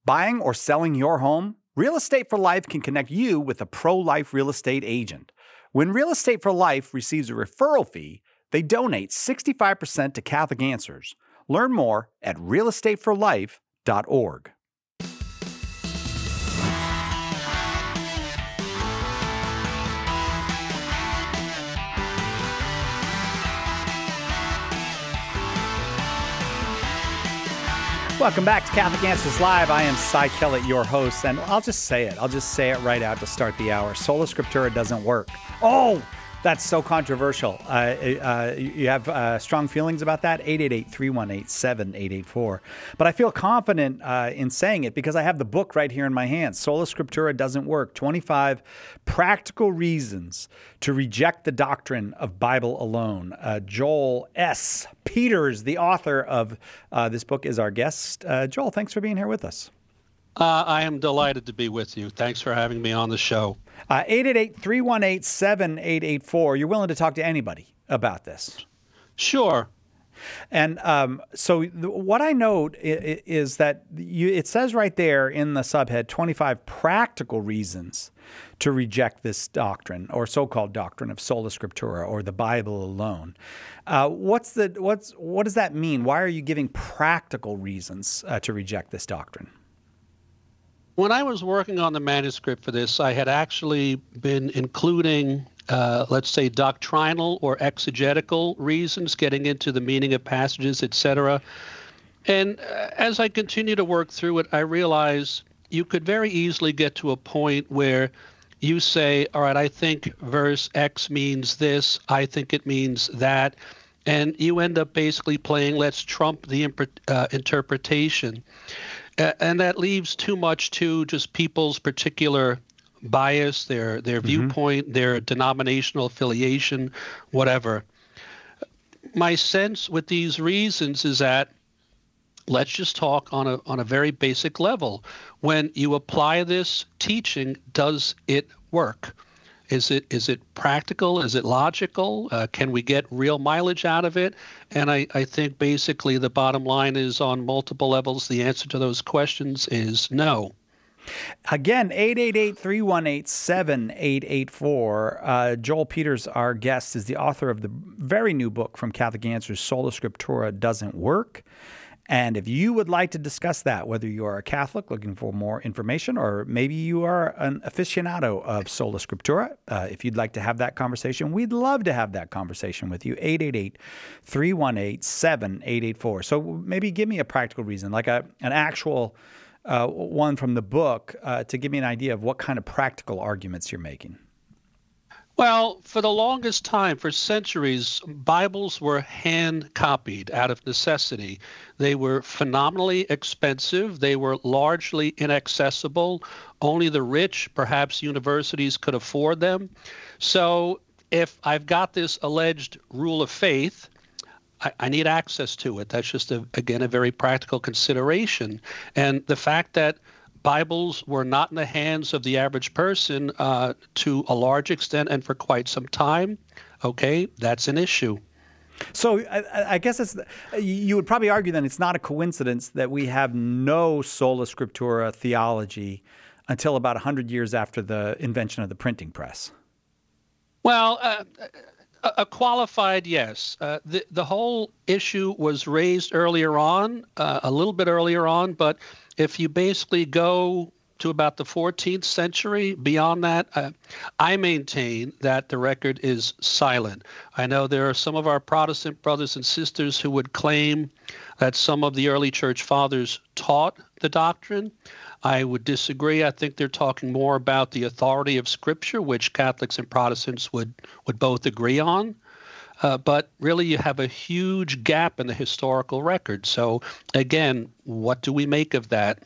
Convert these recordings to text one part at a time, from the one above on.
Buying or selling your home? Real Estate for Life can connect you with a pro-life real estate agent. When Real Estate for Life receives a referral fee, they donate 65% to Catholic Answers. Learn more at realestateforlife.org. Welcome back to Catholic Answers Live. I am Cy Kellett, your host, and I'll just say it. I'll just say it right out to start the hour. Sola Scriptura doesn't work. Oh, that's so controversial. You have strong feelings about that? 888-318-7884. But I feel confident in saying it because I have the book right here in my hands. Sola Scriptura doesn't work. 25 practical reasons to reject the doctrine of Bible alone. Joel S. Peters, the author of this book, is our guest. Joel, thanks for being here with us. I am delighted to be with you. Thanks for having me on the show. 888-318-7884. You're willing to talk to anybody about this? Sure. And what I note is that it says right there in the subhead, 25 practical reasons to reject this doctrine, or so-called doctrine of Sola Scriptura, or the Bible alone. What does that mean? Why are you giving practical reasons to reject this doctrine? When I was working on the manuscript for this, I had actually been including, let's say, doctrinal or exegetical reasons, getting into the meaning of passages, etc. And as I continue to work through it, I realized you could very easily get to a point where you say, all right, I think verse X means this, I think it means that, and you end up basically playing let's trump the interpretation. And that leaves too much to just people's particular bias, their viewpoint, their denominational affiliation, whatever. My sense with these reasons is that let's just talk on a very basic level. When you apply this teaching, does it work? Is it practical? Is it logical? Can we get real mileage out of it? And I think basically the bottom line is on multiple levels, the answer to those questions is no. Again, 888-318-7884. Joel Peters, our guest, is the author of the very new book from Catholic Answers, Sola Scriptura Doesn't Work. And if you would like to discuss that, whether you are a Catholic looking for more information, or maybe you are an aficionado of Sola Scriptura, if you'd like to have that conversation, we'd love to have that conversation with you. 888-318-7884. So maybe give me a practical reason, like an actual one from the book, to give me an idea of what kind of practical arguments you're making. Well, for the longest time, for centuries, Bibles were hand copied out of necessity. They were phenomenally expensive. They were largely inaccessible. Only the rich, perhaps universities, could afford them. So if I've got this alleged rule of faith, I need access to it. That's just, again, a very practical consideration. And the fact that Bibles were not in the hands of the average person to a large extent and for quite some time, okay, that's an issue. So I guess you would probably argue then it's not a coincidence that we have no Sola Scriptura theology until about 100 years after the invention of the printing press. Well, a qualified yes. The whole issue was raised earlier on, a little bit earlier on, but if you basically go to about the 14th century, beyond that, I maintain that the record is silent. I know there are some of our Protestant brothers and sisters who would claim that some of the early church fathers taught the doctrine. I would disagree. I think they're talking more about the authority of Scripture, which Catholics and Protestants would both agree on. But really, you have a huge gap in the historical record. So, again, what do we make of that?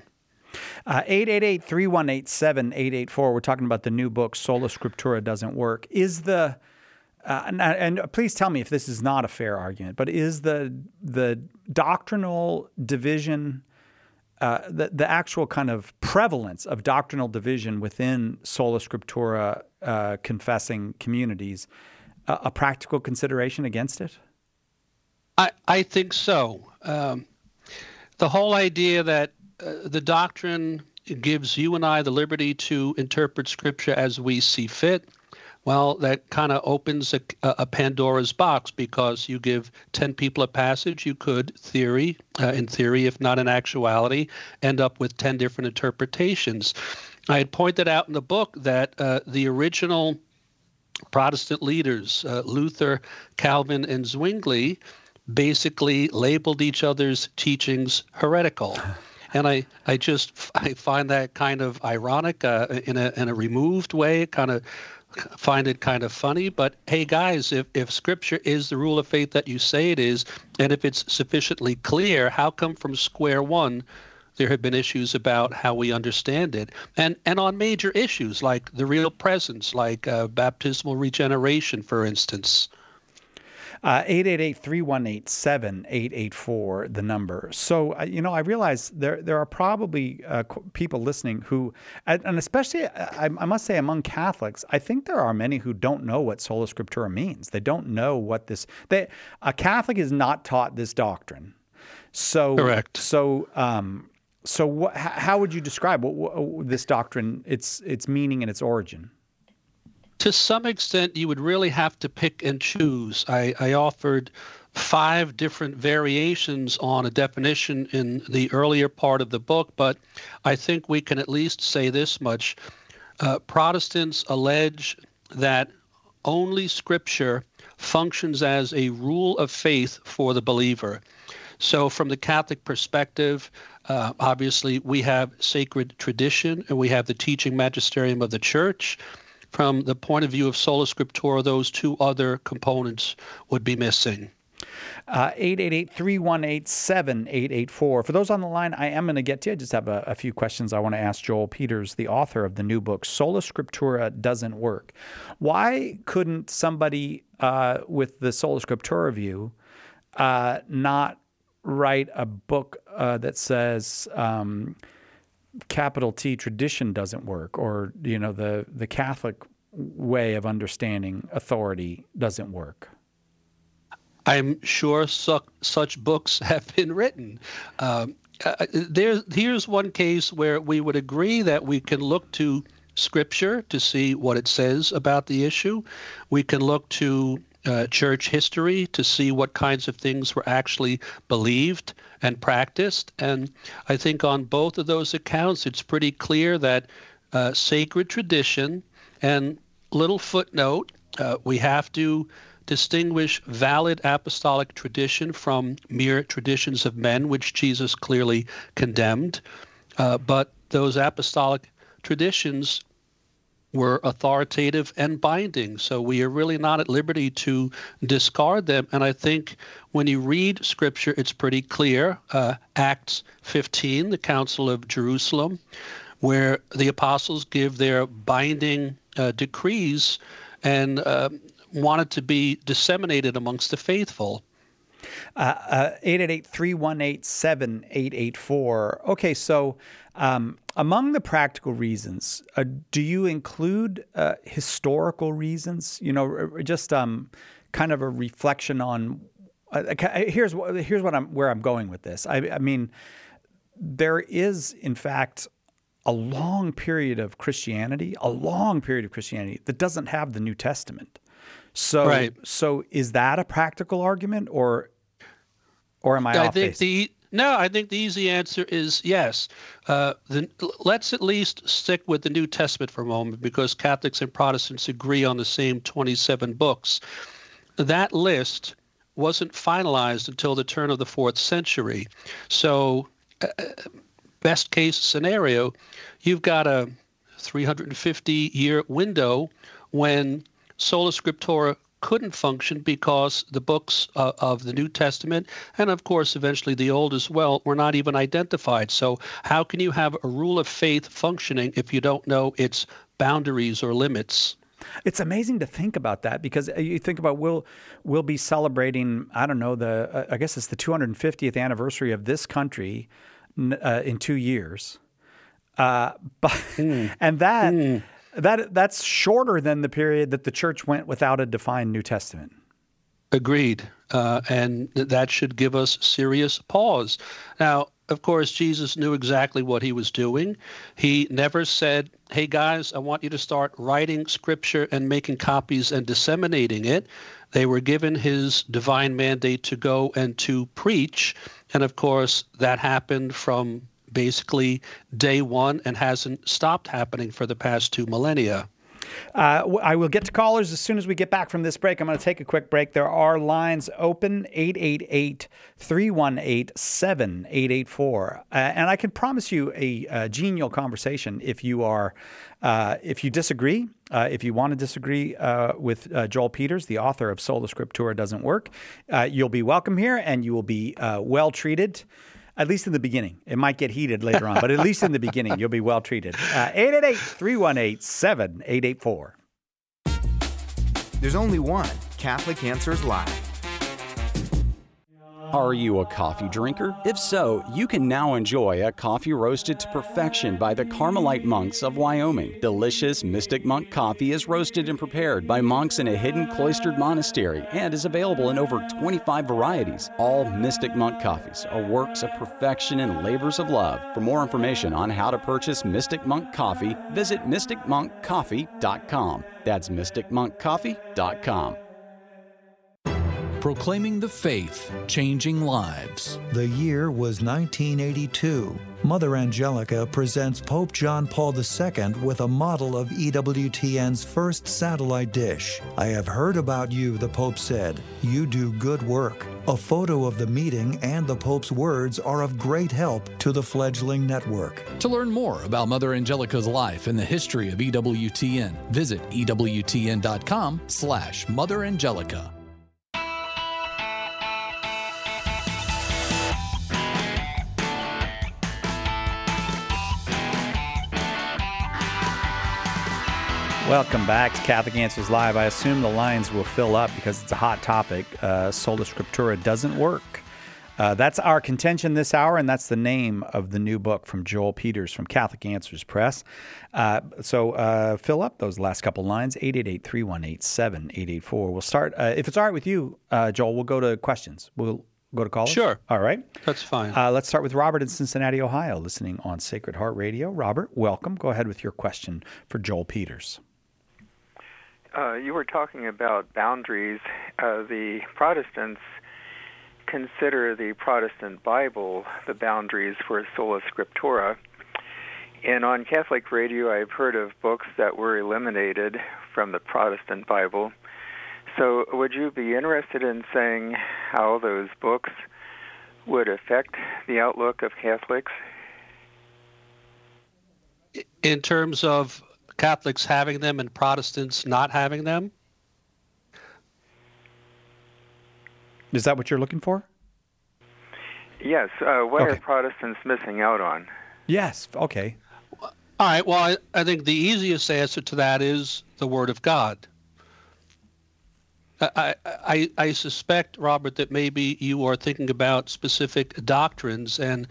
888-318-7884. We're talking about the new book, Sola Scriptura Doesn't Work. Is the and please tell me if this is not a fair argument, but is the doctrinal division, the actual kind of prevalence of doctrinal division within Sola Scriptura confessing communities a practical consideration against it? I think so. The whole idea that the doctrine gives you and I the liberty to interpret Scripture as we see fit. Well, that kind of opens a Pandora's box, because you give 10 people a passage, you could, in theory, if not in actuality, end up with 10 different interpretations. I had pointed out in the book that the original Protestant leaders, Luther, Calvin, and Zwingli, basically labeled each other's teachings heretical. And I find that kind of ironic in a removed way, kind of find it kind of funny. But hey, guys, if Scripture is the rule of faith that you say it is, and if it's sufficiently clear, how come from square one there have been issues about how we understand it? And on major issues like the real presence, like baptismal regeneration, for instance. 888-318-7884, the number. So, I realize there are probably people listening who, and especially, I must say, among Catholics, I think there are many who don't know what Sola Scriptura means. They don't know what a Catholic is not taught this doctrine. So, correct. So, how would you describe this doctrine, its meaning and its origin? To some extent, you would really have to pick and choose. I offered 5 different variations on a definition in the earlier part of the book, but I think we can at least say this much. Protestants allege that only Scripture functions as a rule of faith for the believer. So from the Catholic perspective, obviously we have sacred tradition and we have the teaching magisterium of the Church. From the point of view of Sola Scriptura, those 2 other components would be missing. 888-318-7884. For those on the line, I am going to get to you. I just have a few questions I want to ask Joel Peters, the author of the new book, Sola Scriptura Doesn't Work. Why couldn't somebody with the Sola Scriptura view not write a book that says capital T tradition doesn't work, or the Catholic way of understanding authority doesn't work? I'm sure such books have been written. Here's one case where we would agree that we can look to Scripture to see what it says about the issue. We can look to church history to see what kinds of things were actually believed and practiced. And I think on both of those accounts, it's pretty clear that sacred tradition and little footnote, we have to distinguish valid apostolic tradition from mere traditions of men, which Jesus clearly condemned. But those apostolic traditions were authoritative and binding, so we are really not at liberty to discard them. And I think when you read Scripture, it's pretty clear. Acts 15, the Council of Jerusalem, where the apostles give their binding decrees and wanted to be disseminated amongst the faithful. 888-318-7884. Okay, so among the practical reasons, do you include historical reasons? Just kind of a reflection on. Here's where I'm going with this. I mean, there is, in fact, a long period of Christianity that doesn't have the New Testament. So, right. So is that a practical argument, or am I off base? I think the easy answer is yes. Let's at least stick with the New Testament for a moment, because Catholics and Protestants agree on the same 27 books. That list wasn't finalized until the turn of the 4th century. So best case scenario, you've got a 350-year window when Sola Scriptura couldn't function because the books of the New Testament, and of course eventually the Old as well, were not even identified. So how can you have a rule of faith functioning if you don't know its boundaries or limits? It's amazing to think about that, because you think about we'll be celebrating, I don't know, I guess it's the 250th anniversary of this country in 2 years, That's shorter than the period that the church went without a defined New Testament. Agreed. And that should give us serious pause. Now, of course, Jesus knew exactly what he was doing. He never said, hey, guys, I want you to start writing scripture and making copies and disseminating it. They were given his divine mandate to go and to preach. And of course, that happened from basically day one and hasn't stopped happening for the past 2 millennia. I will get to callers as soon as we get back from this break. I'm going to take a quick break. There are lines open, 888-318-7884. And I can promise you a genial conversation if you disagree, if you want to disagree with Joel Peters, the author of Sola Scriptura Doesn't Work. You'll be welcome here and you will be well treated. At least in the beginning. It might get heated later on, but at least in the beginning, you'll be well treated. 888-318-7884. There's only one Catholic Answers Live. Are you a coffee drinker? If so, you can now enjoy a coffee roasted to perfection by the Carmelite monks of Wyoming. Delicious Mystic Monk coffee is roasted and prepared by monks in a hidden cloistered monastery and is available in over 25 varieties. All Mystic Monk coffees are works of perfection and labors of love. For more information on how to purchase Mystic Monk coffee, visit mysticmonkcoffee.com. That's mysticmonkcoffee.com. Proclaiming the faith, changing lives. The year was 1982. Mother Angelica presents Pope John Paul II with a model of EWTN's first satellite dish. I have heard about you, the Pope said. You do good work. A photo of the meeting and the Pope's words are of great help to the fledgling network. To learn more about Mother Angelica's life and the history of EWTN, visit EWTN.com/Mother Angelica. Welcome back to Catholic Answers Live. I assume the lines will fill up because it's a hot topic. Sola Scriptura doesn't work. That's our contention this hour, and that's the name of the new book from Joel Peters from Catholic Answers Press. So fill up those last couple lines, 888-318-7884. We'll start, if it's all right with you, Joel, we'll go to questions. We'll go to callers? Sure. All right. That's fine. Let's start with Robert in Cincinnati, Ohio, listening on Sacred Heart Radio. Robert, welcome. Go ahead with your question for Joel Peters. You were talking about boundaries. The Protestants consider the Protestant Bible the boundaries for Sola Scriptura. And on Catholic radio, I've heard of books that were eliminated from the Protestant Bible. So would you be interested in saying how those books would affect the outlook of Catholics? In terms of Catholics having them and Protestants not having them? Is that what you're looking for? Yes. What are Protestants missing out on? Yes. Okay. All right. Well, I think the easiest answer to that is the Word of God. I suspect, Robert, that maybe you are thinking about specific doctrines, and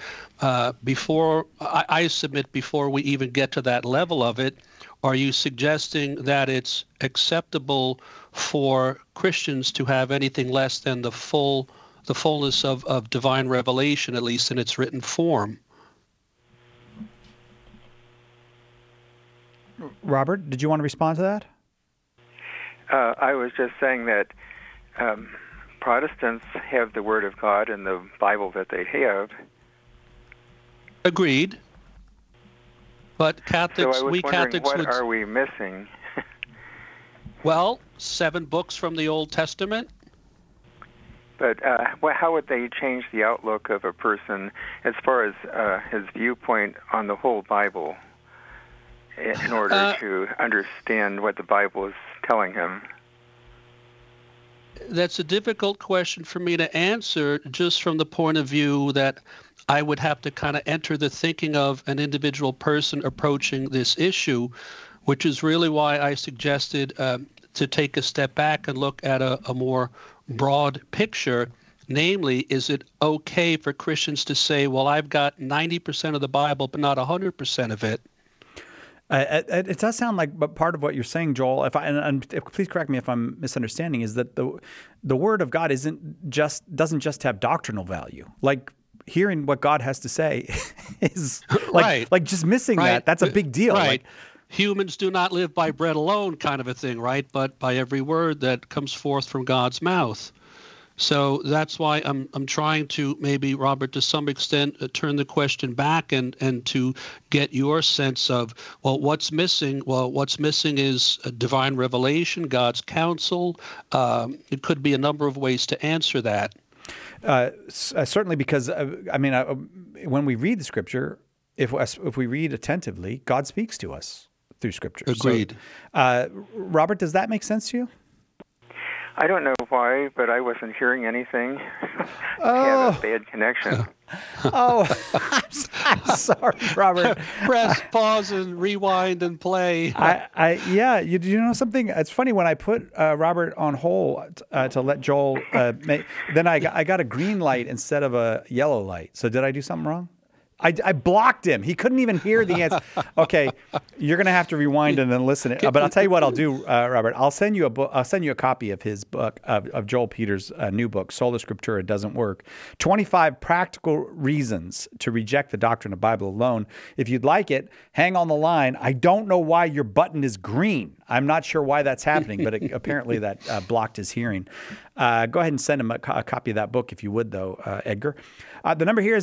I submit before we even get to that level of it, are you suggesting that it's acceptable for Christians to have anything less than the fullness of divine revelation, at least in its written form? Robert, did you want to respond to that? I was just saying that Protestants have the Word of God in the Bible that they have. Agreed. But Catholics, so I was we wondering, Catholics what are we missing? Well, 7 books from the Old Testament. But how would they change the outlook of a person as far as his viewpoint on the whole Bible in order to understand what the Bible is telling him? That's a difficult question for me to answer, just from the point of view that I would have to kind of enter the thinking of an individual person approaching this issue, which is really why I suggested to take a step back and look at a more broad picture. Namely, is it okay for Christians to say, well, I've got 90% of the Bible, but not 100% of it? It does sound like, but part of what you're saying, Joel, please correct me if I'm misunderstanding, is that the Word of God doesn't just have doctrinal value. Like, hearing what God has to say is Right. like just missing Right. that. That's a big deal. Right. Like, Humans do not live by bread alone, kind of a thing, right? But by every word that comes forth from God's mouth. So that's why I'm trying to maybe, Robert, to some extent, turn the question back and to get your sense of, well, what's missing? Well, what's missing is a divine revelation, God's counsel. It could be a number of ways to answer that. Certainly, because when we read the Scripture, if we read attentively, God speaks to us through Scripture. Agreed. So, Robert, does that make sense to you? I don't know why, but I wasn't hearing anything. I have a bad connection. I'm sorry, Robert. Press pause and rewind and play. You know something? It's funny when I put Robert on hold to let Joel then I got a green light instead of a yellow light. So did I do something wrong? I blocked him. He couldn't even hear the answer. Okay, you're going to have to rewind and then listen. But I'll tell you what I'll do, Robert. I'll send you a book. I'll send you a copy of his book, of Joel Peters' new book, Sola Scriptura Doesn't Work. 25 Practical Reasons to Reject the Doctrine of Bible Alone. If you'd like it, hang on the line. I don't know why your button is green. I'm not sure why that's happening, but apparently that blocked his hearing. Go ahead and send him a copy of that book if you would, though, Edgar. The number here is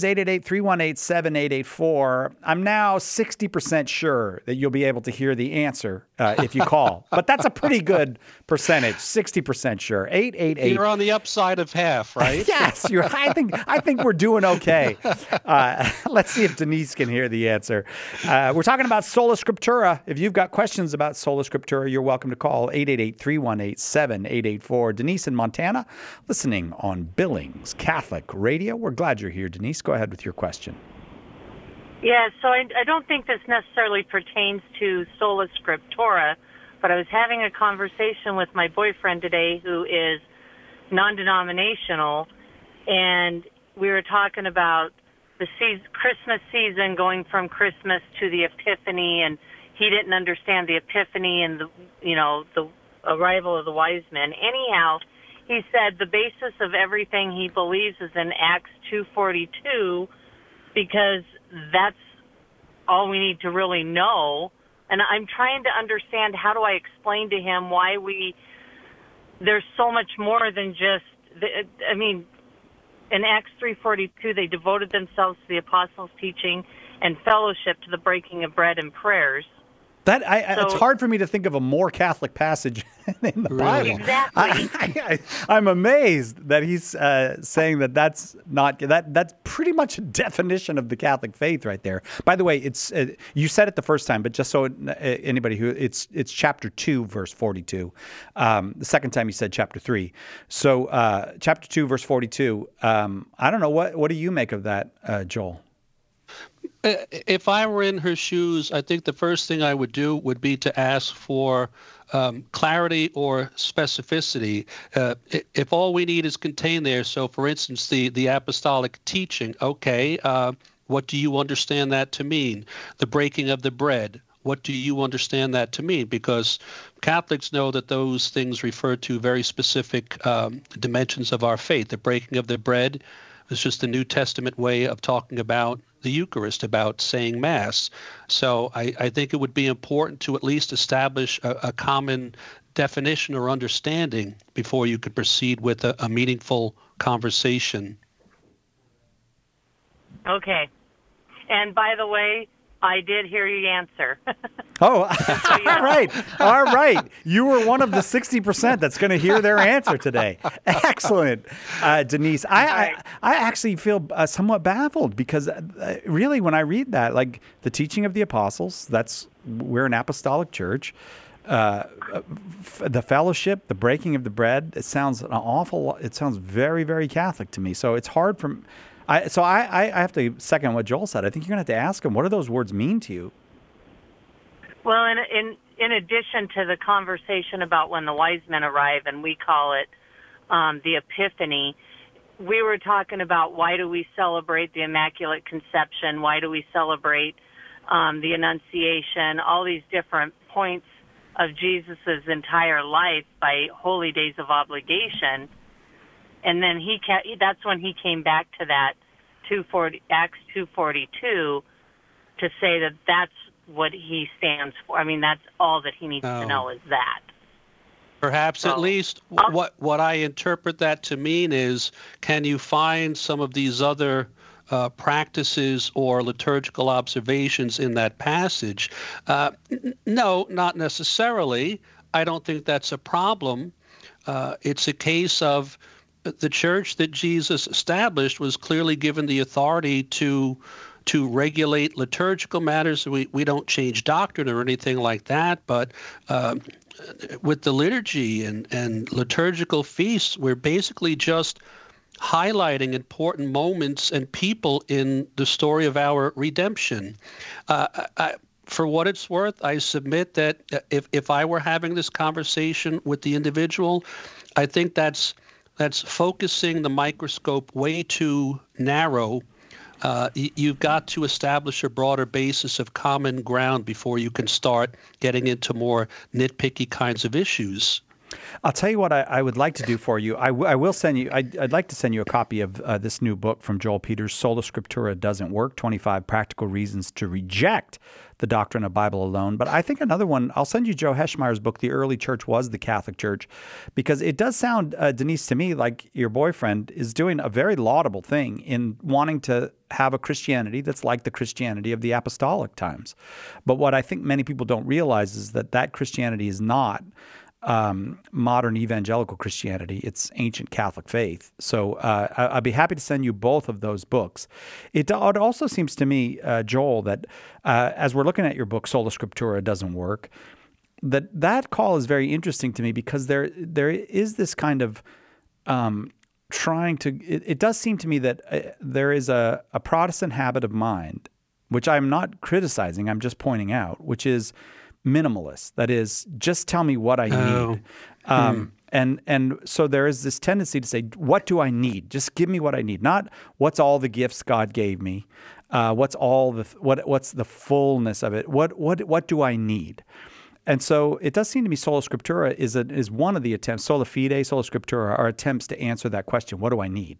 888-318-7884. I'm now 60% sure that you'll be able to hear the answer if you call. But that's a pretty good percentage, 60% sure. 888. You're on the upside of half, right? Yes, I think we're doing okay. Let's see if Denise can hear the answer. We're talking about Sola Scriptura. If you've got questions about Sola Scriptura, you're welcome to call 888-318-7884. Denise in Montana, listening on Billings Catholic Radio. We're glad you're here, Denise. Go ahead with your question. Yeah, so I don't think this necessarily pertains to Sola Scriptura, but I was having a conversation with my boyfriend today who is non-denominational, and we were talking about the Christmas season going from Christmas to the Epiphany, and he didn't understand the Epiphany and the arrival of the wise men. Anyhow, he said the basis of everything he believes is in Acts 2:42, because that's all we need to really know. And I'm trying to understand, how do I explain to him why there's so much more than just, in Acts 3:42, they devoted themselves to the apostles' teaching and fellowship, to the breaking of bread and prayers. It's hard for me to think of a more Catholic passage in the Bible. Exactly. I'm amazed that he's saying that's pretty much a definition of the Catholic faith right there. By the way, it's you said it the first time, but just so anybody it's chapter 2, verse 42. The second time you said chapter 3. So chapter 2, verse 42. I don't know, what do you make of that, Joel? If I were in her shoes, I think the first thing I would do would be to ask for clarity or specificity. If all we need is contained there, so for instance, the apostolic teaching, okay, what do you understand that to mean? The breaking of the bread, what do you understand that to mean? Because Catholics know that those things refer to very specific dimensions of our faith. The breaking of the bread is just the New Testament way of talking about the Eucharist, about saying Mass. So I think it would be important to at least establish a common definition or understanding before you could proceed with a meaningful conversation. Okay. And by the way, I did hear you answer. Oh, all right. You were one of the 60% that's going to hear their answer today. Excellent, Denise. I actually feel somewhat baffled because really, when I read that, like the teaching of the apostles, we're an apostolic church. The fellowship, the breaking of the bread, it sounds very, very Catholic to me. So it's hard I have to second what Joel said. I think you're going to have to ask him, what do those words mean to you? Well, in addition to the conversation about when the wise men arrive, and we call it the Epiphany, we were talking about why do we celebrate the Immaculate Conception? Why do we celebrate the Annunciation? All these different points of Jesus's entire life by holy days of obligation. And then that's when he came back to that 2:42 to say that that's what he stands for. I mean, that's all that he needs to know is that. Perhaps at least what I interpret that to mean is, can you find some of these other practices or liturgical observations in that passage? No, not necessarily. I don't think that's a problem. It's a case of the church that Jesus established was clearly given the authority to regulate liturgical matters. We don't change doctrine or anything like that, but with the liturgy and liturgical feasts, we're basically just highlighting important moments and people in the story of our redemption. For what it's worth, I submit that if I were having this conversation with the individual, I think that's focusing the microscope way too narrow. You've got to establish a broader basis of common ground before you can start getting into more nitpicky kinds of issues. I'll tell you what I would like to do for you. I will send you. I'd like to send you a copy of this new book from Joel Peters, Sola Scriptura Doesn't Work: 25 Practical Reasons to Reject the Doctrine of Bible Alone. But I think another one, I'll send you Joe Heschmeyer's book, The Early Church Was the Catholic Church, because it does sound, Denise, to me like your boyfriend is doing a very laudable thing in wanting to have a Christianity that's like the Christianity of the apostolic times. But what I think many people don't realize is that Christianity is not modern evangelical Christianity. It's ancient Catholic faith. So I'd be happy to send you both of those books. It also seems to me, Joel, that as we're looking at your book, Sola Scriptura Doesn't Work, that call is very interesting to me because there is this kind of trying to, it does seem to me that there is a Protestant habit of mind, which I'm not criticizing, I'm just pointing out, which is minimalist. That is, just tell me what I need. And so there is this tendency to say, what do I need? Just give me what I need. Not what's all the gifts God gave me. What's the fullness of it? What do I need? And so it does seem to me Sola Scriptura is one of the attempts. Sola Fide, Sola Scriptura are attempts to answer that question. What do I need?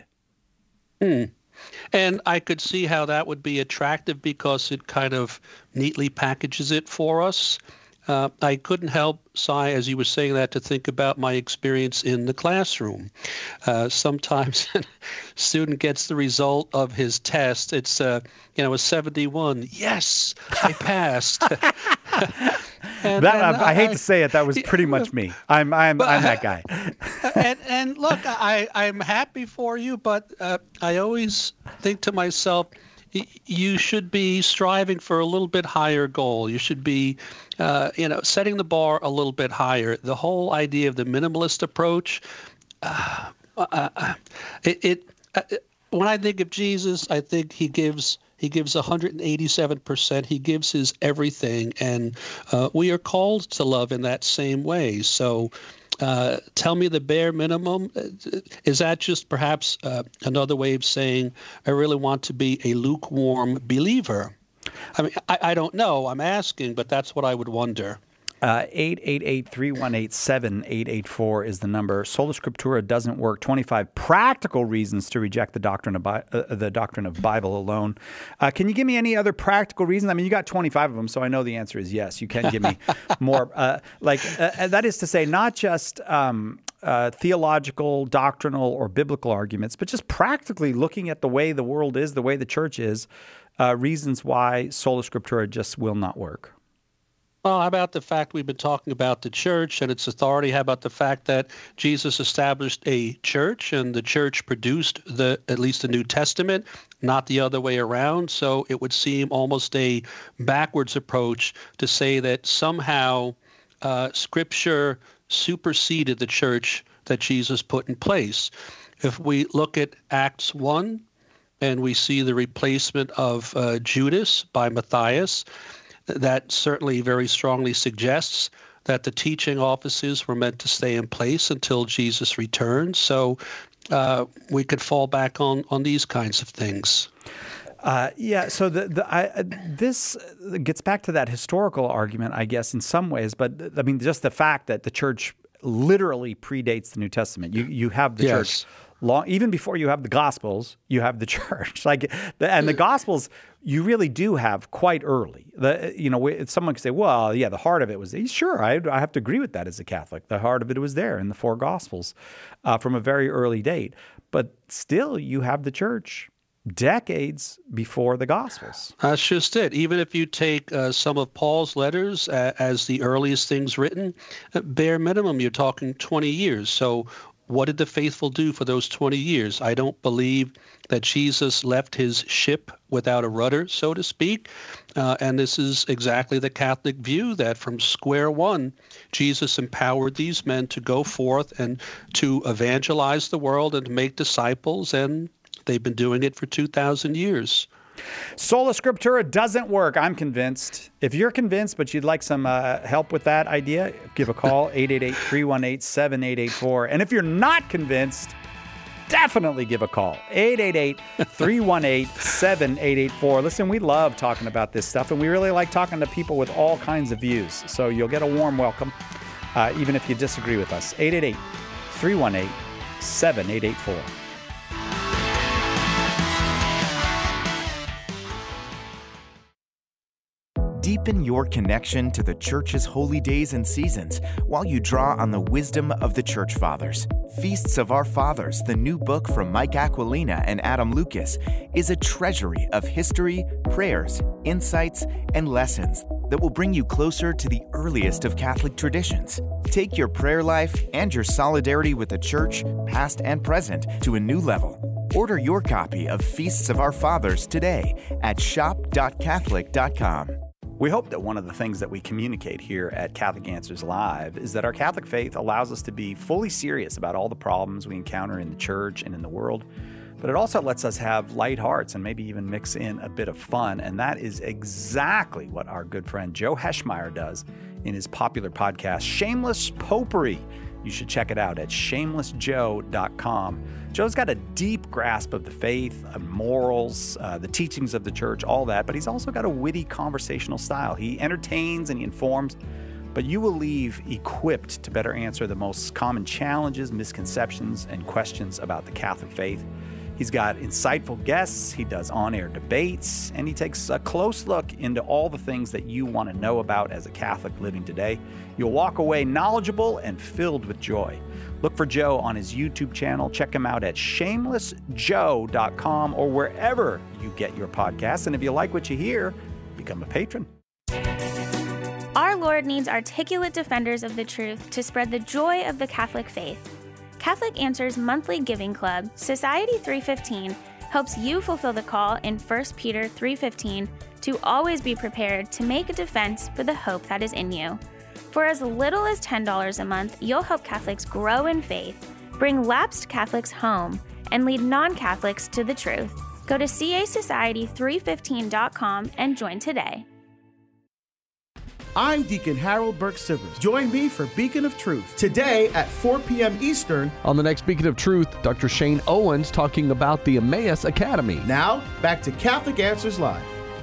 And I could see how that would be attractive because it kind of neatly packages it for us. I couldn't help, Cy, as you were saying that, to think about my experience in the classroom. Sometimes a student gets the result of his test. It's a 71. Yes, I passed. I hate to say it, that was pretty much me. I'm that guy. and look, I'm happy for you, but I always think to myself, you should be striving for a little bit higher goal. You should be, setting the bar a little bit higher. The whole idea of the minimalist approach, when I think of Jesus, I think he gives 187%. He gives his everything, and we are called to love in that same way. So tell me the bare minimum. Is that just perhaps another way of saying I really want to be a lukewarm believer? I mean, I don't know. I'm asking, but that's what I would wonder. 888-318-7884 is the number. Sola Scriptura Doesn't Work: 25 Practical Reasons to Reject the Doctrine of Bible Alone. Can you give me any other practical reasons? I mean, you got 25 of them, so I know the answer is yes. You can give me more. That is to say, not just theological, doctrinal, or biblical arguments, but just practically looking at the way the world is, the way the church is, reasons why Sola Scriptura just will not work. Well, how about the fact we've been talking about the church and its authority? How about the fact that Jesus established a church and the church produced at least the New Testament, not the other way around? So it would seem almost a backwards approach to say that somehow Scripture superseded the church that Jesus put in place. If we look at Acts 1 and we see the replacement of Judas by Matthias, that certainly very strongly suggests that the teaching offices were meant to stay in place until Jesus returns. So we could fall back on these kinds of things. So this gets back to that historical argument, I guess, in some ways. But I mean, just the fact that the church literally predates the New Testament. You have the church even before you have the Gospels, you have the church. And the Gospels, you really do have quite early. Someone could say, well, yeah, the heart of it was there. Sure, I have to agree with that as a Catholic. The heart of it was there in the four Gospels from a very early date. But still, you have the church decades before the Gospels. That's just it. Even if you take some of Paul's letters as the earliest things written, bare minimum, you're talking 20 years. So what did the faithful do for those 20 years? I don't believe that Jesus left his ship without a rudder, so to speak. And this is exactly the Catholic view, that from square one, Jesus empowered these men to go forth and to evangelize the world and to make disciples, and they've been doing it for 2,000 years. Sola Scriptura doesn't work. I'm convinced. If you're convinced, but you'd like some help with that idea, give a call, 888-318-7884. And if you're not convinced, definitely give a call, 888-318-7884. Listen, we love talking about this stuff, and we really like talking to people with all kinds of views. So you'll get a warm welcome, even if you disagree with us. 888-318-7884. Deepen your connection to the Church's holy days and seasons while you draw on the wisdom of the Church Fathers. Feasts of Our Fathers, the new book from Mike Aquilina and Adam Lucas, is a treasury of history, prayers, insights, and lessons that will bring you closer to the earliest of Catholic traditions. Take your prayer life and your solidarity with the Church, past and present, to a new level. Order your copy of Feasts of Our Fathers today at shop.catholic.com. We hope that one of the things that we communicate here at Catholic Answers Live is that our Catholic faith allows us to be fully serious about all the problems we encounter in the church and in the world, but it also lets us have light hearts and maybe even mix in a bit of fun, and that is exactly what our good friend Joe Heschmeyer does in his popular podcast, Shameless Popery. You should check it out at shamelessjoe.com. Joe's got a deep grasp of the faith, of morals, the teachings of the church, all that, but he's also got a witty conversational style. He entertains and he informs, but you will leave equipped to better answer the most common challenges, misconceptions, and questions about the Catholic faith. He's got insightful guests, he does on-air debates, and he takes a close look into all the things that you want to know about as a Catholic living today. You'll walk away knowledgeable and filled with joy. Look for Joe on his YouTube channel. Check him out at shamelessjoe.com or wherever you get your podcasts. And if you like what you hear, become a patron. Our Lord needs articulate defenders of the truth to spread the joy of the Catholic faith. Catholic Answers monthly giving club, Society 315, helps you fulfill the call in 1 Peter 3:15 to always be prepared to make a defense for the hope that is in you. For as little as $10 a month, you'll help Catholics grow in faith, bring lapsed Catholics home, and lead non-Catholics to the truth. Go to casociety315.com and join today. I'm Deacon Harold Burke-Sivers. Join me for Beacon of Truth today at 4 p.m. Eastern. On the next Beacon of Truth, Dr. Shane Owens talking about the Emmaus Academy. Now, back to Catholic Answers Live.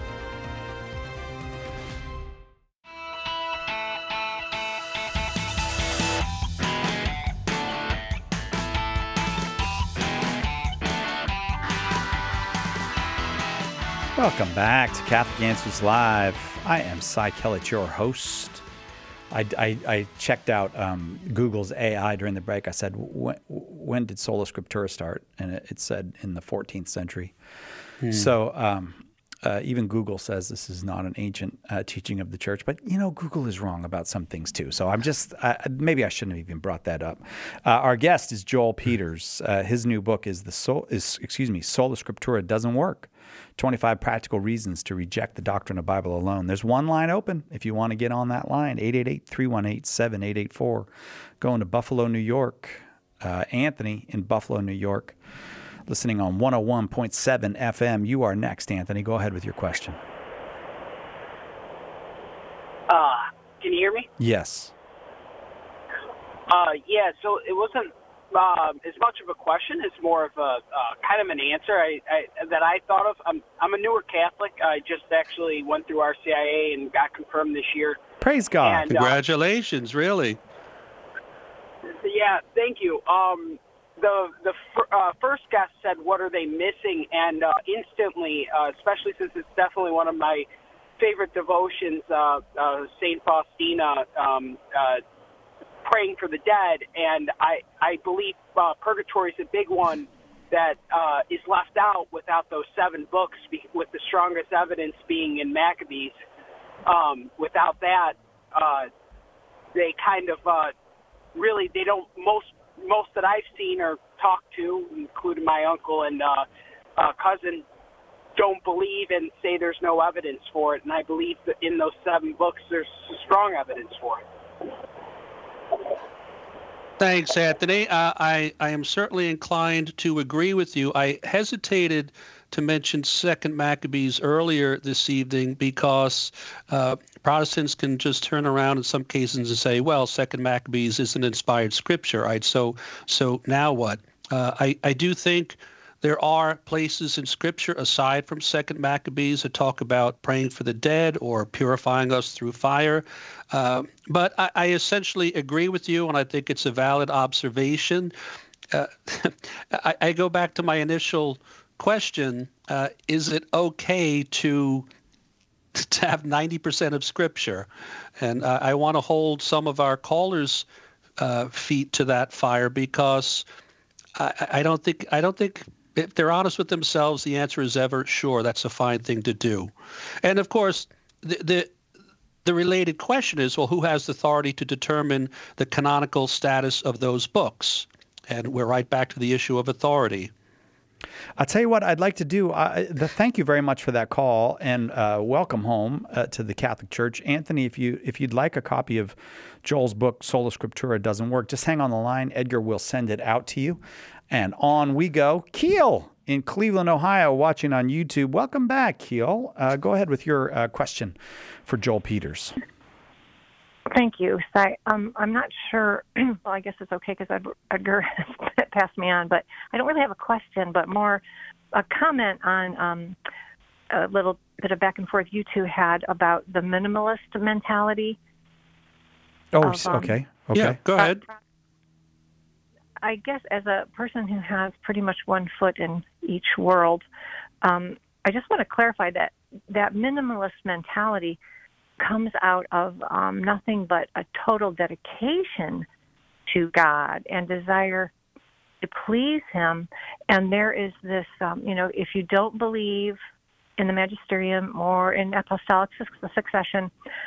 Welcome back to Catholic Answers Live. I am Cy Kellett, your host. I checked out Google's AI during the break. I said, when did Sola Scriptura start? And it said in the 14th century. So even Google says this is not an ancient teaching of the church. But, you know, Google is wrong about some things, too. So I'm just maybe I shouldn't have even brought that up. Our guest is Joel Peters. His new book is Sola Scriptura Doesn't Work. 25 Practical Reasons to Reject the Doctrine of Bible Alone. There's one line open if you want to get on that line, 888-318-7884. Going to Buffalo, New York. Anthony in Buffalo, New York, listening on 101.7 FM. You are next, Anthony. Go ahead with your question. Can you hear me? Yes. Yeah, so it wasn't as much of a question. It's more of a kind of an answer that I thought of. I'm a newer Catholic. I just actually went through RCIA and got confirmed this year. Praise God. And, congratulations, really. Yeah, thank you. first guest said, "What are they missing?" And instantly, especially since it's definitely one of my favorite devotions, Saint Faustina, praying for the dead, and I believe purgatory is a big one that is left out without those 7 books, with the strongest evidence being in Maccabees. Without that, they kind of really, they don't, most that I've seen or talked to, including my uncle and cousin, don't believe and say there's no evidence for it. And I believe that in those 7 books, there's strong evidence for it. Thanks, Anthony. I am certainly inclined to agree with you. I hesitated to mention Second Maccabees earlier this evening because Protestants can just turn around in some cases and say, well, Second Maccabees is an inspired scripture, right? So now what? I do think there are places in Scripture aside from Second Maccabees that talk about praying for the dead or purifying us through fire. But I essentially agree with you, and I think it's a valid observation. I go back to my initial question. Is it okay to have 90% of Scripture? And I want to hold some of our callers' feet to that fire, because I don't think if they're honest with themselves, the answer is ever, sure, that's a fine thing to do. And of course, the related question is, well, who has the authority to determine the canonical status of those books? And we're right back to the issue of authority. I'll tell you what I'd like to do. Thank you very much for that call, and welcome home to the Catholic Church. Anthony, if you'd like a copy of Joel's book, Sola Scriptura Doesn't Work, just hang on the line. Edgar will send it out to you. And on we go. Keel in Cleveland, Ohio, watching on YouTube. Welcome back, Keel. Go ahead with your question for Joel Peters. Thank you. So I'm not sure. Well, I guess it's okay because Edgar passed me on, but I don't really have a question, but more a comment on a little bit of back and forth you two had about the minimalist mentality. Oh, okay. Yeah, go ahead. I guess as a person who has pretty much one foot in each world, I just want to clarify that minimalist mentality comes out of nothing but a total dedication to God and desire to please Him. And there is this, if you don't believe in the magisterium or in apostolic succession,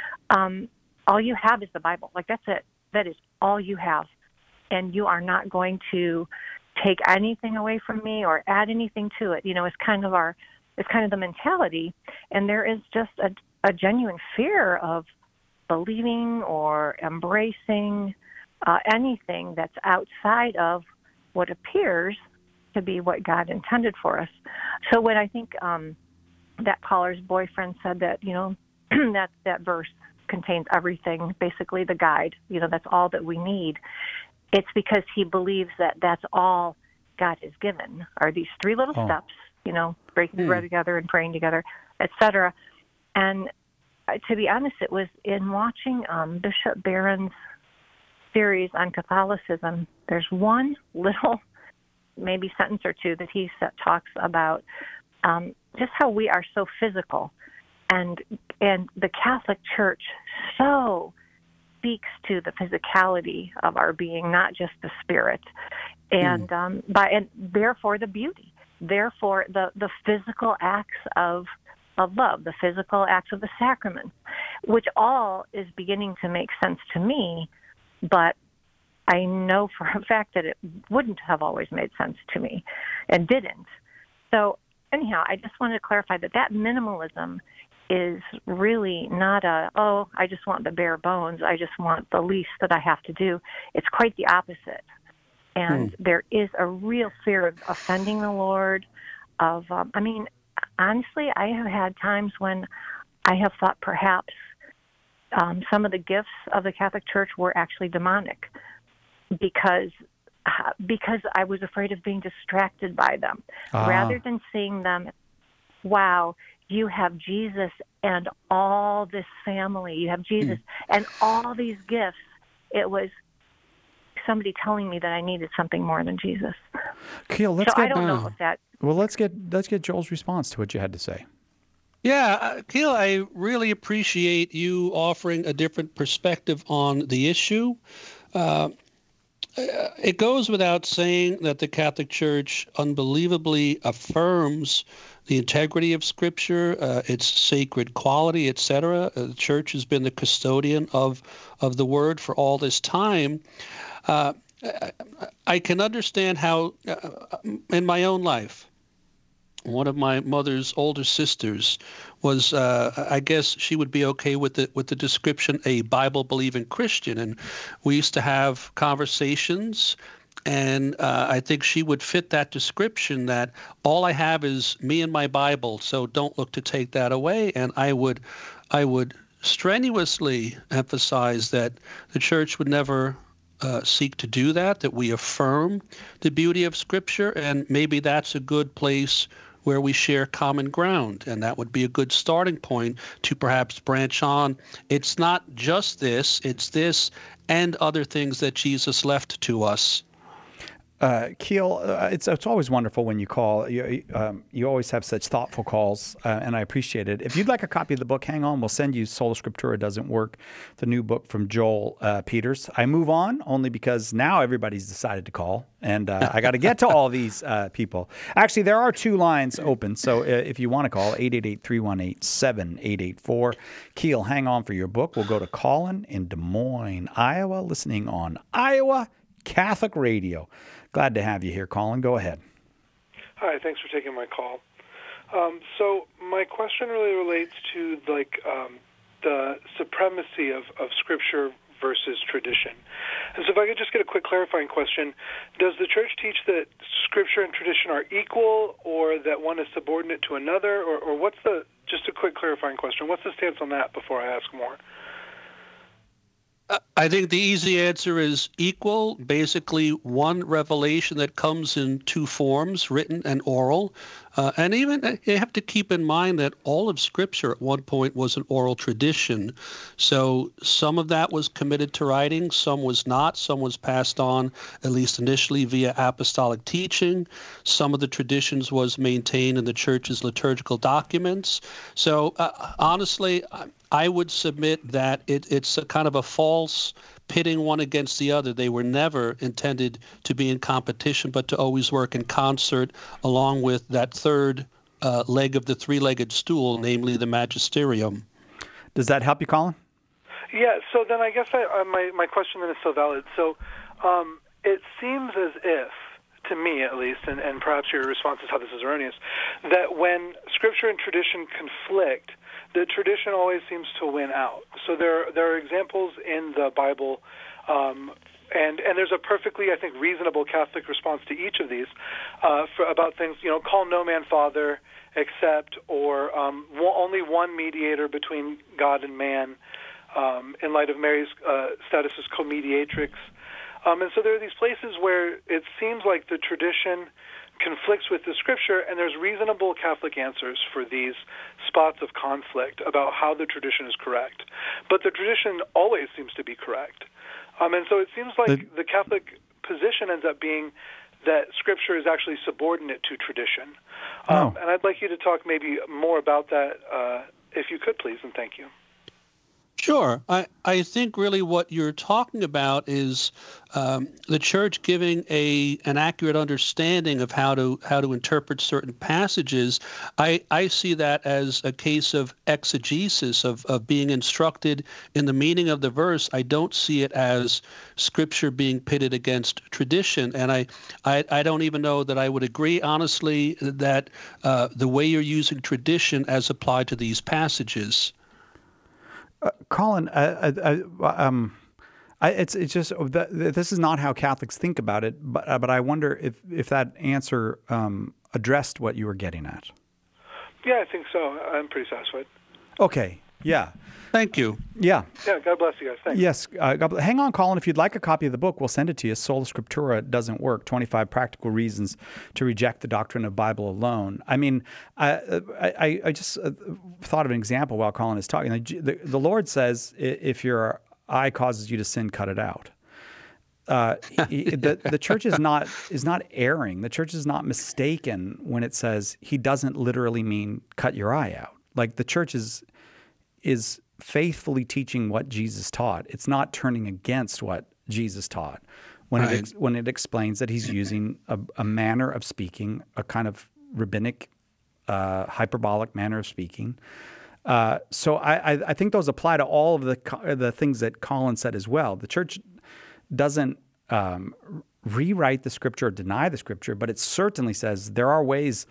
all you have is the Bible. Like, that's it. That is all you have. And you are not going to take anything away from me or add anything to it. It's kind of the mentality. And there is just a genuine fear of believing or embracing anything that's outside of what appears to be what God intended for us. So when I think that caller's boyfriend said that, that verse contains everything, basically the guide, that's all that we need, it's because he believes that that's all God has given, are these 3 little steps, breaking the bread together and praying together, etc. And to be honest, it was in watching Bishop Barron's series on Catholicism, there's one little maybe sentence or two that he talks about just how we are so physical. And the Catholic Church so speaks to the physicality of our being, not just the spirit, and and therefore the beauty, therefore the physical acts of love, the physical acts of the sacraments, which all is beginning to make sense to me, but I know for a fact that it wouldn't have always made sense to me and didn't. So anyhow, I just wanted to clarify that minimalism is really not I just want the bare bones, I just want the least that I have to do. It's quite the opposite. And there is a real fear of offending the Lord, honestly, I have had times when I have thought perhaps some of the gifts of the Catholic Church were actually demonic because I was afraid of being distracted by them. Rather than seeing them, wow, you have Jesus and all this family. You have Jesus and all these gifts. It was somebody telling me that I needed something more than Jesus. Keel, I don't know if that. Well, let's get Joel's response to what you had to say. Yeah, Keel, I really appreciate you offering a different perspective on the issue. It goes without saying that the Catholic Church unbelievably affirms the integrity of Scripture, its sacred quality, etc. The Church has been the custodian of the Word for all this time. I can understand how, in my own life, one of my mother's older sisters was, I guess she would be okay with the description, a Bible-believing Christian. And we used to have conversations, and I think she would fit that description, that all I have is me and my Bible, so don't look to take that away. And I would strenuously emphasize that the Church would never seek to do that we affirm the beauty of Scripture, and maybe that's a good place where we share common ground, and that would be a good starting point to perhaps branch on. It's not just this, it's this and other things that Jesus left to us. Keel, it's always wonderful when you call. You always have such thoughtful calls, and I appreciate it. If you'd like a copy of the book, hang on. We'll send you Sola Scriptura Doesn't Work, the new book from Joel Peters. I move on only because now everybody's decided to call, and I got to get to all these people. Actually, there are 2 lines open, so if you want to call, 888-318-7884. Keel, hang on for your book. We'll go to Colin in Des Moines, Iowa, listening on Iowa Catholic Radio. Glad to have you here, Colin. Go ahead. Hi, thanks for taking my call. So my question really relates to the supremacy of Scripture versus tradition. And so if I could just get a quick clarifying question, does the Church teach that Scripture and tradition are equal, or that one is subordinate to another, or what's just a quick clarifying question, what's the stance on that before I ask more? I think the easy answer is equal. Basically, one revelation that comes in 2 forms, written and oral. And even you have to keep in mind that all of Scripture at one point was an oral tradition. So some of that was committed to writing, some was not. Some was passed on, at least initially, via apostolic teaching. Some of the traditions was maintained in the Church's liturgical documents. So honestly, I would submit that it's a kind of a false pitting one against the other. They were never intended to be in competition, but to always work in concert along with that third leg of the 3-legged stool, namely the magisterium. Does that help you, Colin? Yeah, so then I guess my question then is so valid. So it seems as if, to me at least, and perhaps your response is how this is erroneous, that when Scripture and tradition conflict, the tradition always seems to win out. So there are examples in the Bible, and there's a perfectly, I think, reasonable Catholic response to each of these about things, call no man father except, or only one mediator between God and man, in light of Mary's status as co-mediatrix. And so there are these places where it seems like the tradition conflicts with the Scripture, and there's reasonable Catholic answers for these spots of conflict about how the tradition is correct. But the tradition always seems to be correct. And so it seems like the Catholic position ends up being that Scripture is actually subordinate to tradition. And I'd like you to talk maybe more about that, if you could, please, and thank you. Sure. I think really what you're talking about is the Church giving an accurate understanding of how to interpret certain passages. I see that as a case of exegesis, of being instructed in the meaning of the verse. I don't see it as Scripture being pitted against tradition. And I don't even know that I would agree, honestly, that the way you're using tradition as applied to these passages. Colin, it's just this is not how Catholics think about it, but I wonder if that answer addressed what you were getting at. Yeah, I think so. I'm pretty satisfied. Okay. Yeah. Thank you. Yeah. Yeah, God bless you guys. Thanks. Yes. Hang on, Colin. If you'd like a copy of the book, we'll send it to you. Sola Scriptura Doesn't Work, 25 Practical Reasons to Reject the Doctrine of Bible Alone. I mean, I just thought of an example while Colin is talking. The Lord says, if your eye causes you to sin, cut it out. the church is not erring. The church is not mistaken when it says he doesn't literally mean cut your eye out. Like the church is faithfully teaching what Jesus taught. It's not turning against what Jesus taught when it explains that he's using a manner of speaking, a kind of rabbinic, hyperbolic manner of speaking. So I think those apply to all of the things that Colin said as well. The church doesn't rewrite the Scripture or deny the Scripture, but it certainly says there are ways,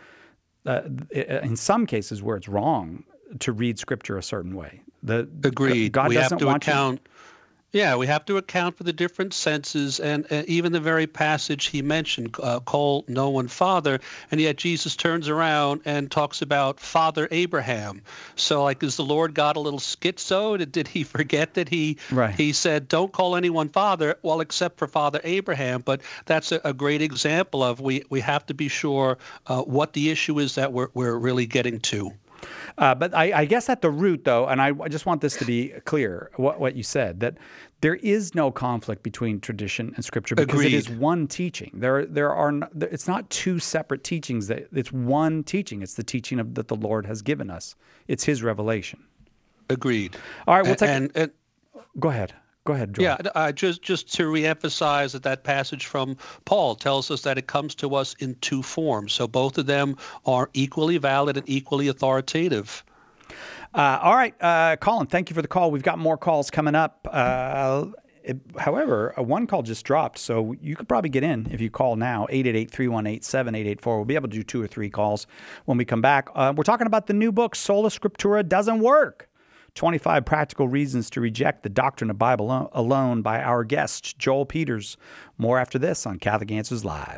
in some cases, where it's wrong to read Scripture a certain way. Agreed. God we doesn't have to want account. you. Yeah, we have to account for the different senses, and even the very passage he mentioned, call no one father, and yet Jesus turns around and talks about Father Abraham. So, like, is the Lord God a little schizo? Did he forget that he said, don't call anyone father, well, except for Father Abraham? But that's a great example of we have to be sure what the issue is that we're really getting to. But I guess at the root, though, and I just want this to be clear, what you said, that there is no conflict between tradition and Scripture because Agreed. it is one teaching. It's not two separate teachings. It's one teaching. It's the teaching that the Lord has given us. It's His revelation. Agreed. All right, go ahead. Go ahead, Joel. Yeah, just to reemphasize that passage from Paul tells us that it comes to us in two forms. So both of them are equally valid and equally authoritative. All right, Colin, thank you for the call. We've got more calls coming up. However, one call just dropped, so you could probably get in if you call now, 888-318-7884. We'll be able to do 2 or 3 calls when we come back. We're talking about the new book, Sola Scriptura Doesn't Work. 25 Practical Reasons to Reject the Doctrine of Bible Alone by our guest, Joel Peters. More after this on Catholic Answers Live.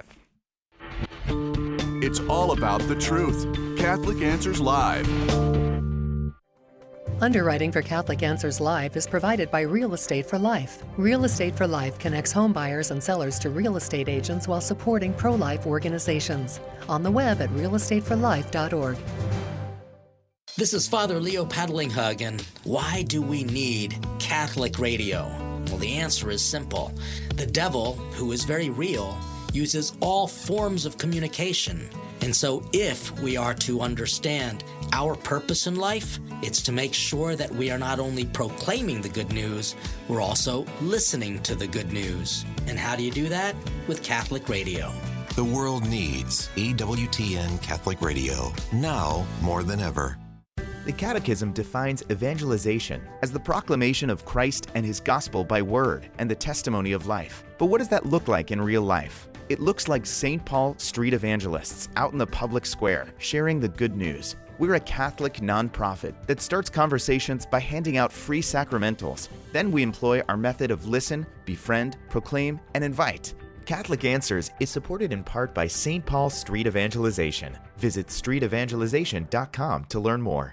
It's all about the truth. Catholic Answers Live. Underwriting for Catholic Answers Live is provided by Real Estate for Life. Real Estate for Life connects home buyers and sellers to real estate agents while supporting pro-life organizations. On the web at realestateforlife.org. This is Father Leo Paddlinghug, and why do we need Catholic radio? Well, the answer is simple. The devil, who is very real, uses all forms of communication. And so if we are to understand our purpose in life, it's to make sure that we are not only proclaiming the good news, we're also listening to the good news. And how do you do that? With Catholic radio. The world needs EWTN Catholic Radio, now more than ever. The Catechism defines evangelization as the proclamation of Christ and His gospel by word and the testimony of life. But what does that look like in real life? It looks like St. Paul street evangelists out in the public square sharing the good news. We're a Catholic nonprofit that starts conversations by handing out free sacramentals. Then we employ our method of listen, befriend, proclaim, and invite. Catholic Answers is supported in part by St. Paul Street Evangelization. Visit streetevangelization.com to learn more.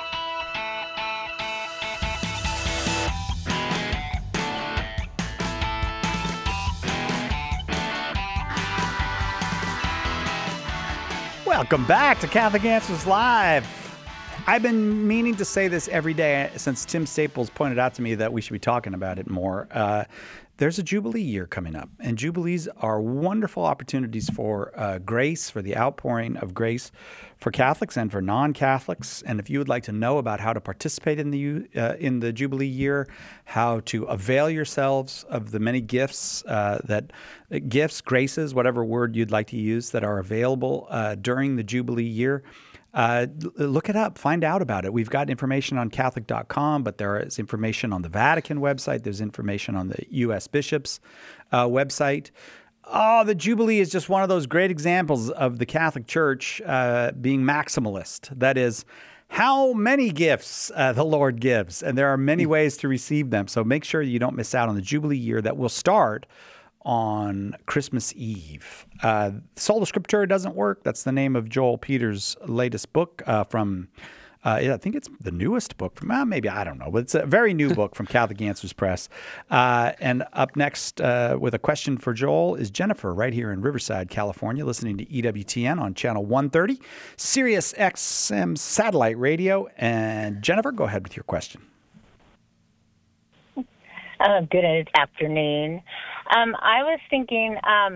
Welcome back to Catholic Answers Live. I've been meaning to say this every day since Tim Staples pointed out to me that we should be talking about it more. There's a Jubilee year coming up, and Jubilees are wonderful opportunities for grace, for the outpouring of grace for Catholics and for non-Catholics. And if you would like to know about how to participate in the Jubilee year, how to avail yourselves of the many gifts, graces, whatever word you'd like to use, that are available during the Jubilee year, look it up, find out about it. We've got information on Catholic.com, but there is information on the Vatican website. There's information on the U.S. Bishops website. Oh, the Jubilee is just one of those great examples of the Catholic Church being maximalist. That is, how many gifts the Lord gives, and there are many ways to receive them. So make sure you don't miss out on the Jubilee year that will start on Christmas Eve. Sola Scriptura Doesn't Work. That's the name of Joel Peters' latest book from, I think it's the newest book from, maybe, I don't know, but it's a very new book from Catholic Answers Press. And up next with a question for Joel is Jennifer right here in Riverside, California, listening to EWTN on channel 130, Sirius XM satellite radio. And Jennifer, go ahead with your question. Good afternoon. I was thinking,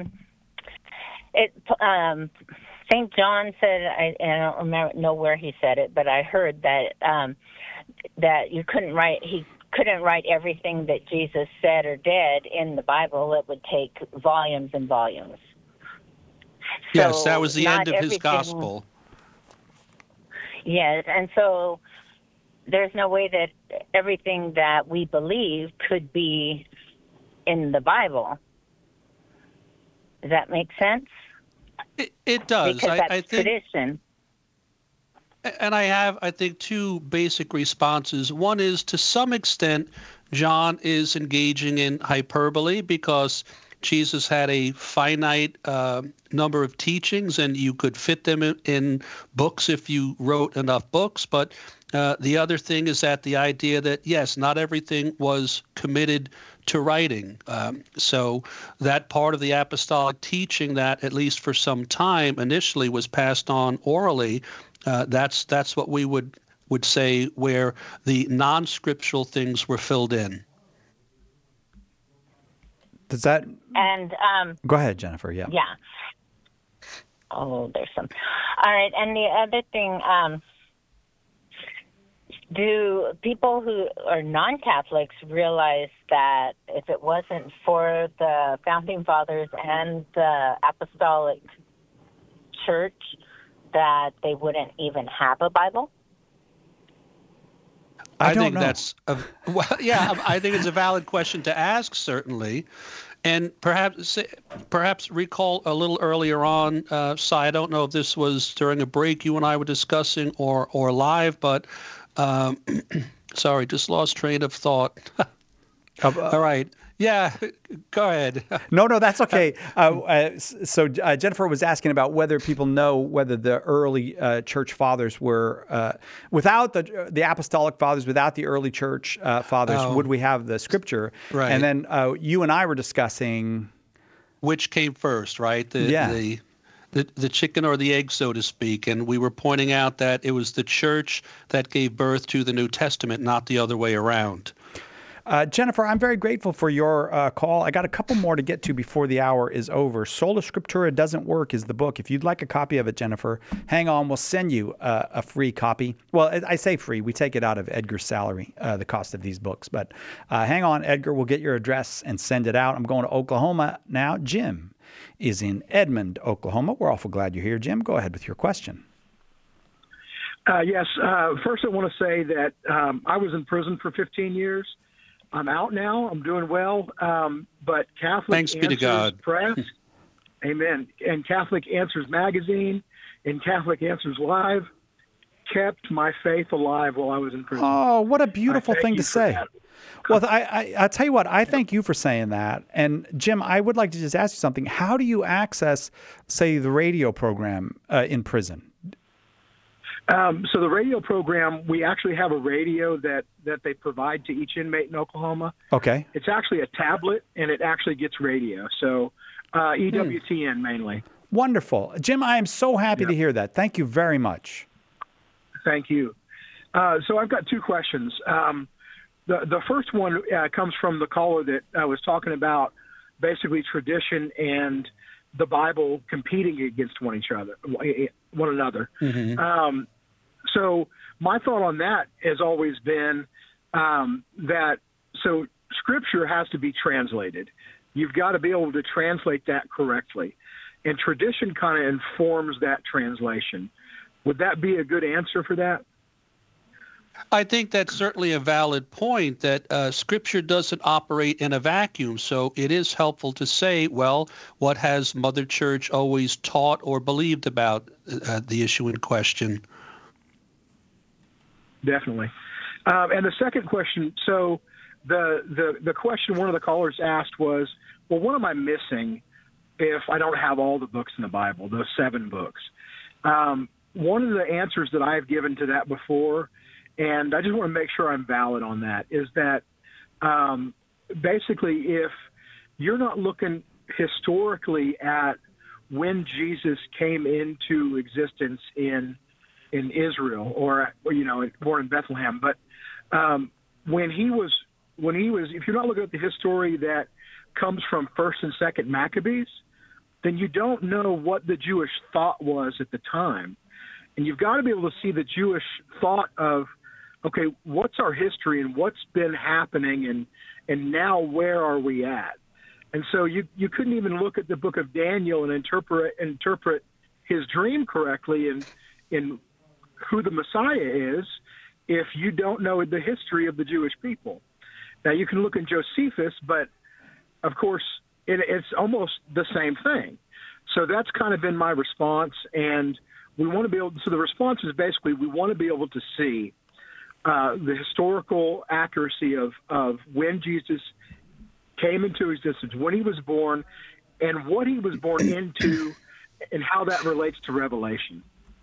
St. John said, I don't know where he said it, but I heard that that you couldn't write. He couldn't write everything that Jesus said or did in the Bible. It would take volumes and volumes. Yes, So that was the not end of his everything- gospel. Yes, and so there's no way that everything that we believe could be in the Bible. Does that make sense? It does. Because that's I think, tradition. and I have, I think, two basic responses. One is, to some extent, John is engaging in hyperbole because Jesus had a finite number of teachings, and you could fit them in books if you wrote enough books. But the other thing is that the idea that, yes, not everything was committed to writing. So that part of the apostolic teaching that, at least for some time, initially was passed on orally, that's what we would say where the non-scriptural things were filled in. Does that... And Go ahead, Jennifer. Yeah. yeah. Oh, there's some. All right, and the other thing, do people who are non-Catholics realize that if it wasn't for the Founding Fathers and the Apostolic Church, that they wouldn't even have a Bible? I think that's I think it's a valid question to ask, certainly, and perhaps recall a little earlier on. Si, I don't know if this was during a break you and I were discussing or live, but sorry, just lost train of thought. All right. Yeah, go ahead. No, that's okay. So Jennifer was asking about whether people know whether the early church fathers were, without the apostolic fathers, without the early church fathers, would we have the scripture? Right. And then you and I were discussing... Which came first, right? The chicken or the egg, so to speak. And we were pointing out that it was the church that gave birth to the New Testament, not the other way around. Jennifer, I'm very grateful for your call. I got a couple more to get to before the hour is over. Sola Scriptura Doesn't Work is the book. If you'd like a copy of it, Jennifer, hang on. We'll send you a free copy. Well, I say free. We take it out of Edgar's salary, the cost of these books. But hang on, Edgar. We'll get your address and send it out. I'm going to Oklahoma now. Jim is in Edmond, Oklahoma. We're awful glad you're here, Jim. Go ahead with your question. Yes. First, I want to say that I was in prison for 15 years. I'm out now. I'm doing well. But Catholic Thanks be to God. Press, amen, and Catholic Answers Magazine and Catholic Answers Live kept my faith alive while I was in prison. Oh, what a beautiful thing to say. Well, I tell you what, I thank you for saying that. And Jim, I would like to just ask you something. How do you access, say, the radio program in prison? So the radio program, we actually have a radio that they provide to each inmate in Oklahoma. Okay. It's actually a tablet, and it actually gets radio. So EWTN mainly. Wonderful. Jim, I am so happy to hear that. Thank you very much. Thank you. So I've got two questions. The first one comes from the caller that was talking about basically tradition and the Bible competing against one another. Mm-hmm. So my thought on that has always been that Scripture has to be translated. You've got to be able to translate that correctly. And tradition kind of informs that translation. Would that be a good answer for that? I think that's certainly a valid point, that Scripture doesn't operate in a vacuum. So it is helpful to say, well, what has Mother Church always taught or believed about the issue in question? Definitely. And the second question, so the question one of the callers asked was, well, what am I missing if I don't have all the books in the Bible, those 7 books? One of the answers that I've given to that before, and I just want to make sure I'm valid on that, is that basically if you're not looking historically at when Jesus came into existence in Israel or born in Bethlehem, but when he was if you're not looking at the history that comes from 1st and 2nd Maccabees, then you don't know what the Jewish thought was at the time. And you've got to be able to see the Jewish thought of, okay, what's our history and what's been happening and now where are we at? And so you couldn't even look at the book of Daniel and interpret his dream correctly in who the Messiah is if you don't know the history of the Jewish people. Now, you can look in Josephus, but, of course, it's almost the same thing. So that's kind of been my response, and we want to be able to, so the response is basically we want to be able to see the historical accuracy of when Jesus came into existence, when he was born, and what he was born into, and how that relates to Revelation.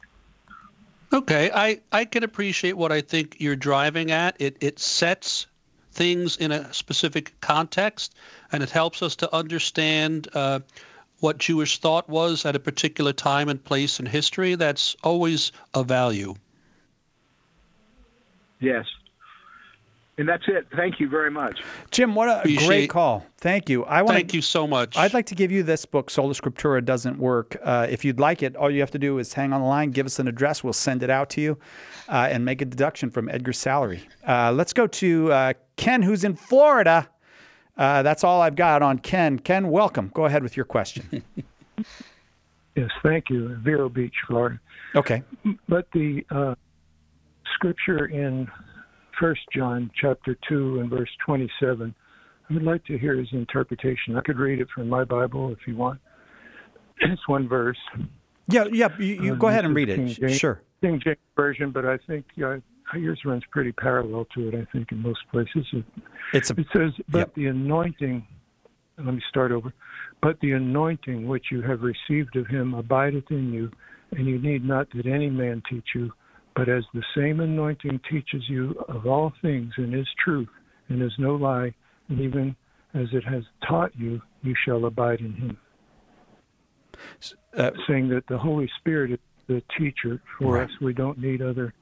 Okay, I can appreciate what I think you're driving at. It sets things in a specific context, and it helps us to understand what Jewish thought was at a particular time and place in history. That's always a value. Yes. And that's it. Thank you very much. Jim, what a great call. Thank you. Thank you so much. I'd like to give you this book, Sola Scriptura Doesn't Work. If you'd like it, all you have to do is hang on the line, give us an address. We'll send it out to you and make a deduction from Edgar's salary. Let's go to Ken, who's in Florida. That's all I've got on Ken. Ken, welcome. Go ahead with your question. Yes, thank you. Vero Beach, Florida. Okay. But the scripture in 1 John chapter 2 and verse 27, I would like to hear his interpretation. I could read it from my Bible if you want. It's one verse. Yeah. You go ahead and read it. Sure. King James Version, but I think yours runs pretty parallel to it, I think, in most places. It says, but the anointing, let me start over, but the anointing which you have received of him abideth in you, and you need not that any man teach you, but as the same anointing teaches you of all things and is truth and is no lie, and even as it has taught you, you shall abide in him. Saying that the Holy Spirit is the teacher for us. We don't need other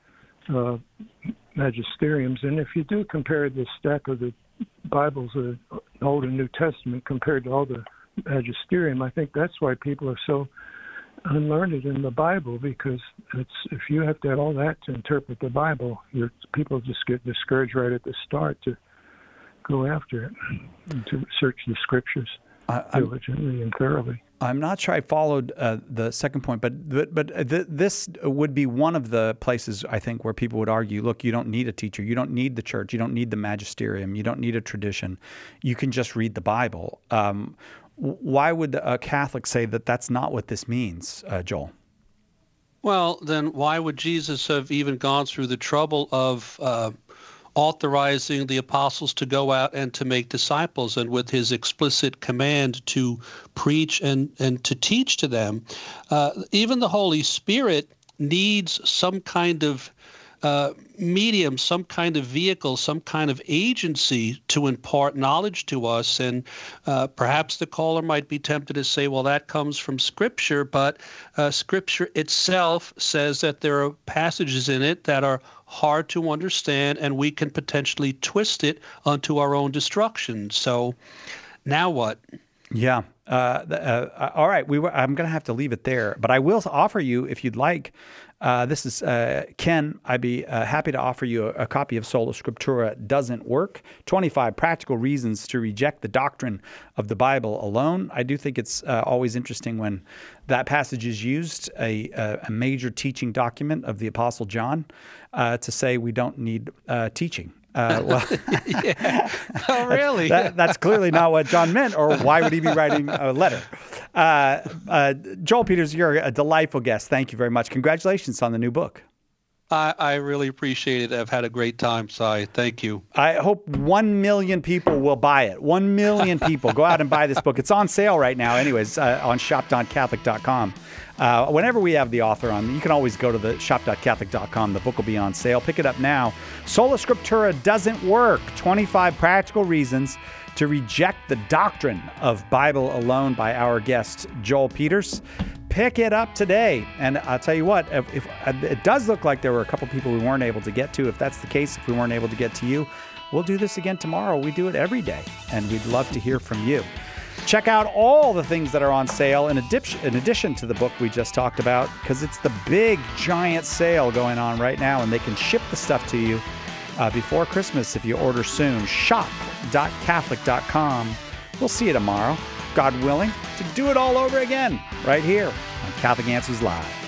magisteriums. And if you do compare the stack of the Bibles, the Old and New Testament, compared to all the magisterium, I think that's why people are so unlearned in the Bible, because if you have to have all that to interpret the Bible, people just get discouraged right at the start to go after it and to search the scriptures diligently and thoroughly. I'm not sure I followed the second point, but this would be one of the places, I think, where people would argue, look, you don't need a teacher, you don't need the church, you don't need the magisterium, you don't need a tradition. You can just read the Bible. Why would a Catholic say that that's not what this means, Joel? Well, then why would Jesus have even gone through the trouble of authorizing the apostles to go out and to make disciples, and with his explicit command to preach and to teach to them? Even the Holy Spirit needs some kind of medium, some kind of vehicle, some kind of agency to impart knowledge to us. And perhaps the caller might be tempted to say, well, that comes from Scripture, but Scripture itself says that there are passages in it that are hard to understand, and we can potentially twist it unto our own destruction. So now what? Yeah. All right. I'm going to have to leave it there, but I will offer you, if you'd like, this is Ken. I'd be happy to offer you a copy of Sola Scriptura Doesn't Work, 25 Practical Reasons to Reject the Doctrine of the Bible Alone. I do think it's always interesting when that passage is used, a major teaching document of the Apostle John, to say we don't need teaching. Well, yeah. Oh, really? That's clearly not what John meant, or why would he be writing a letter? Joel Peters, you're a delightful guest. Thank you very much. Congratulations on the new book. I really appreciate it. I've had a great time, Si. Thank you. I hope 1 million people will buy it. 1 million people. Go out and buy this book. It's on sale right now anyways on shop.catholic.com. Whenever we have the author on, you can always go to the shop.catholic.com. The book will be on sale. Pick it up now. Sola Scriptura Doesn't Work. 25 Practical Reasons to Reject the Doctrine of Bible Alone by our guest, Joel Peters. Pick it up today. And I'll tell you what, if it does look like there were a couple people we weren't able to get to. If that's the case, if we weren't able to get to you, We'll do this again tomorrow. We do it every day, and we'd love to hear from you. Check out all the things that are on sale in addition to the book we just talked about, because it's the big, giant sale going on right now, and they can ship the stuff to you before Christmas if you order soon. Shop.catholic.com. We'll see you tomorrow, God willing, to do it all over again right here on Catholic Answers Live.